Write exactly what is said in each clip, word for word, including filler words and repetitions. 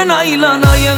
Gözünden aylanayın.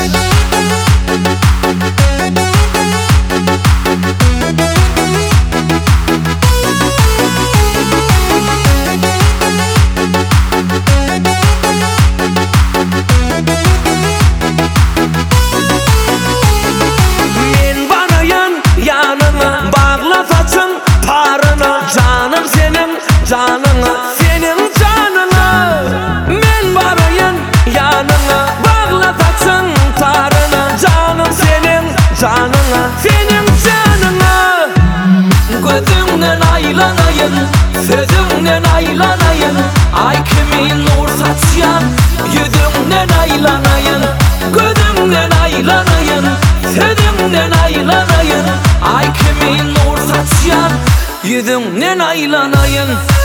Men barayın yanına, bağla saçın tarına. Canım senin canına, senin canına. Men barayın yanına, bağla saçın tarına. Canım senin canına, senin canına. Gözünden aylanayın, sözünden aylanayın. Ay kimin nur saçyan, yüzünden aylanayın. Gözünden aylanayın, sözünden aylanayın. Ay kimin nur saçyan, yüzünden aylanayın.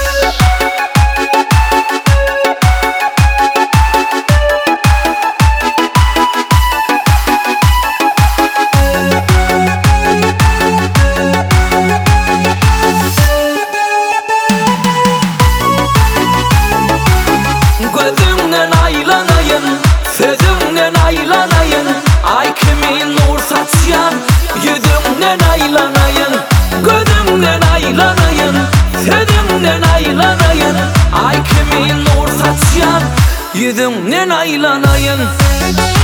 Gözünden aylanayın, sözünden aylanayın. Ay kimin nur saçyan, yüzünden aylanayın. Gözünden aylanayın, sözünden aylanayın. Ay kimin nur saçyan, yüzünden aylanayın.